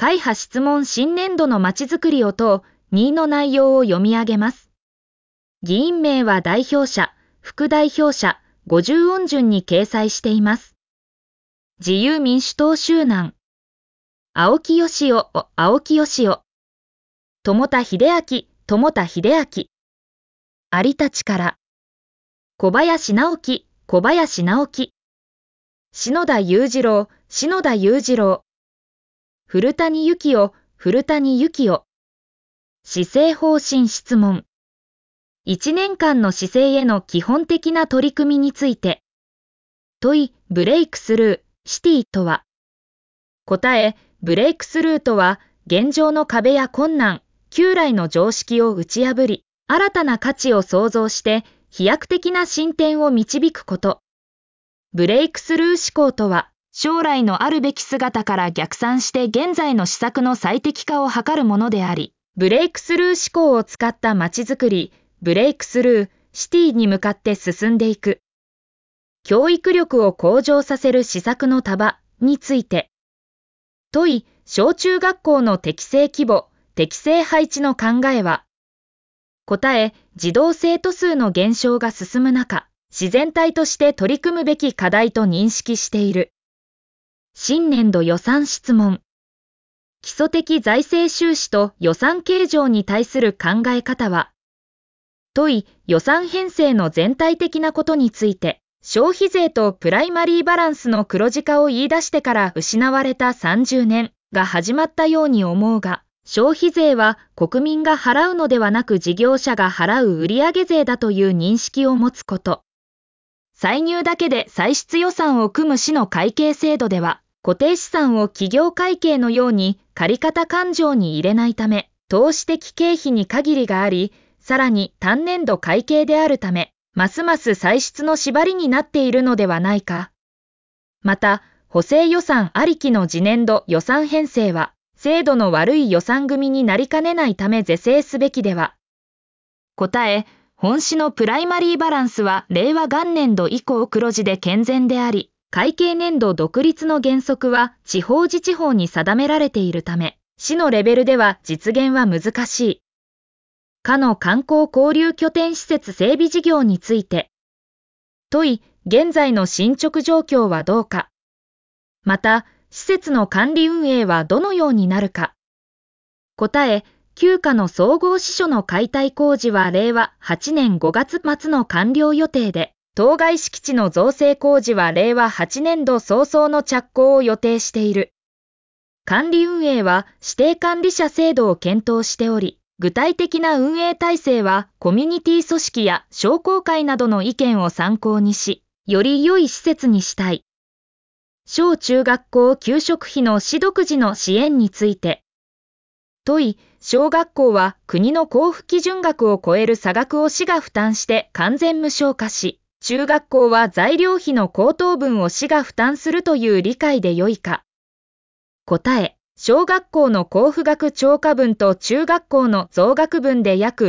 会派質問新年度のまちづくりを等、2の内容を読み上げます。議員名は代表者、副代表者、50音順に掲載しています。自由民主党周南。青木義雄、青木義雄。友田秀明、友田秀明。有田力。小林直樹、小林直樹。篠田裕次郎、篠田裕次郎。古谷幸雄、古谷幸雄。施政方針質問。1年間の施政への基本的な取り組みについて。問い、ブレイクスルー、シティとは。答え、ブレイクスルーとは、現状の壁や困難、旧来の常識を打ち破り、新たな価値を創造して、飛躍的な進展を導くこと。ブレイクスルー思考とは、将来のあるべき姿から逆算して現在の施策の最適化を図るものであり、ブレイクスルー思考を使ったまちづくり、ブレイクスルー、シティに向かって進んでいく。教育力を向上させる施策の束について。問い、小中学校の適正規模、適正配置の考えは。答え、児童生徒数の減少が進む中、自然体として取り組むべき課題と認識している。新年度予算質問。基礎的財政収支と予算計上に対する考え方は。問い、予算編成の全体的なことについて、消費税とプライマリーバランスの黒字化を言い出してから失われた30年が始まったように思うが、消費税は国民が払うのではなく事業者が払う売上税だという認識を持つこと。歳入だけで歳出予算を組む市の会計制度では、固定資産を企業会計のように借方勘定に入れないため、投資的経費に限りがあり、さらに単年度会計であるため、ますます歳出の縛りになっているのではないか。また、補正予算ありきの次年度予算編成は、制度の悪い予算組になりかねないため是正すべきでは。答え、本市のプライマリーバランスは令和元年度以降黒字で健全であり、会計年度独立の原則は地方自治法に定められているため、市のレベルでは実現は難しい。下の観光交流拠点施設整備事業について。問い、現在の進捗状況はどうか。また、施設の管理運営はどのようになるか。答え、旧家の総合支所の解体工事は令和8年5月末の完了予定で、当該敷地の造成工事は令和8年度早々の着工を予定している。管理運営は指定管理者制度を検討しており、具体的な運営体制はコミュニティ組織や商工会などの意見を参考にし、より良い施設にしたい。小中学校給食費の市独自の支援について。問い、小学校は国の交付基準額を超える差額を市が負担して完全無償化し、中学校は材料費の高騰分を市が負担するという理解でよいか。答え、小学校の交付額超過分と中学校の増額分で約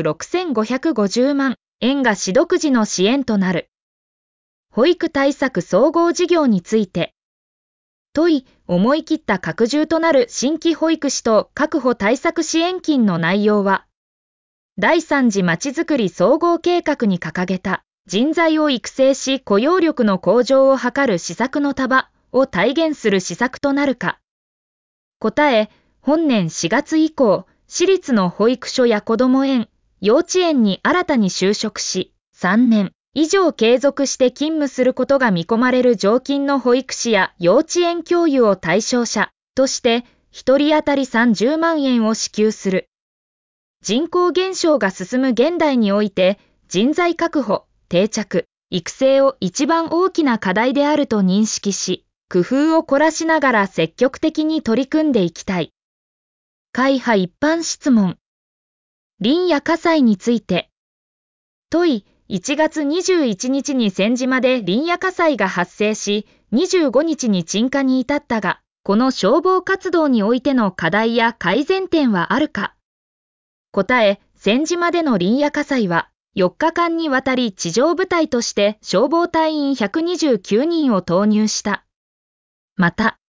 6550万円が市独自の支援となる。保育対策総合事業について。問い、思い切った拡充となる新規保育士と確保対策支援金の内容は、第3次まちづくり総合計画に掲げた人材を育成し雇用力の向上を図る施策の束を体現する施策となるか。答え、本年4月以降、私立の保育所や子ども園、幼稚園に新たに就職し、3年以上継続して勤務することが見込まれる常勤の保育士や幼稚園教諭を対象者として、1人当たり30万円を支給する。人口減少が進む現代において、人材確保、定着、育成を一番大きな課題であると認識し、工夫を凝らしながら積極的に取り組んでいきたい。会派一般質問。林野火災について。問い、1月21日に千島で林野火災が発生し、25日に鎮火に至ったが、この消防活動においての課題や改善点はあるか。答え、千島での林野火災は、4日間にわたり地上部隊として消防隊員129人を投入した。また、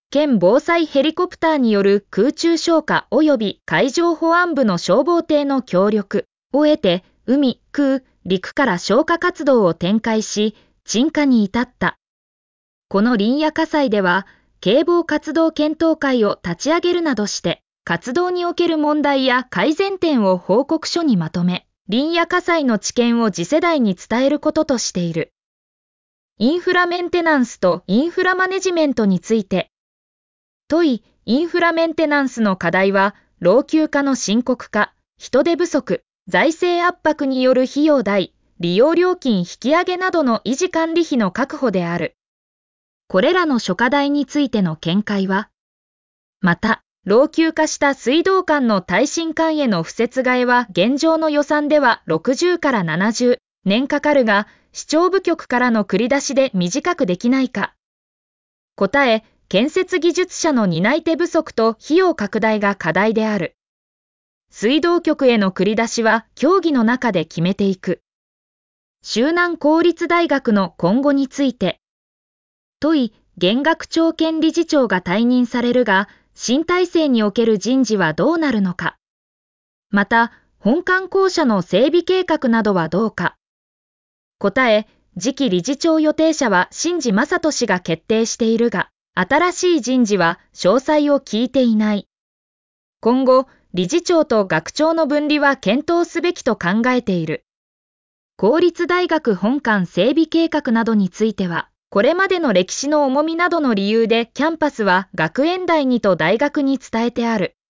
県防災ヘリコプターによる空中消火及び海上保安部の消防艇の協力を得て、海、空、陸から消火活動を展開し、鎮火に至った。この林野火災では、警防活動検討会を立ち上げるなどして、活動における問題や改善点を報告書にまとめ、林野火災の知見を次世代に伝えることとしている。インフラメンテナンスとインフラマネジメントについて、インフラメンテナンスの課題は、老朽化の深刻化、人手不足、財政圧迫による費用代、利用料金引き上げなどの維持管理費の確保である。これらの諸課題についての見解は、また、老朽化した水道管の耐震管への敷設替えは現状の予算では60から70年かかるが、市長部局からの繰り出しで短くできないか。答え、建設技術者の担い手不足と費用拡大が課題である。水道局への繰り出しは協議の中で決めていく。周南公立大学の今後について、現学長兼理事長が退任されるが、新体制における人事はどうなるのか。また、本館校舎の整備計画などはどうか。答え、次期理事長予定者は新次正人氏が決定しているが、新しい人事は詳細を聞いていない。今後、理事長と学長の分離は検討すべきと考えている。公立大学本館整備計画などについては、これまでの歴史の重みなどの理由でキャンパスは学園内にと大学に伝えてある。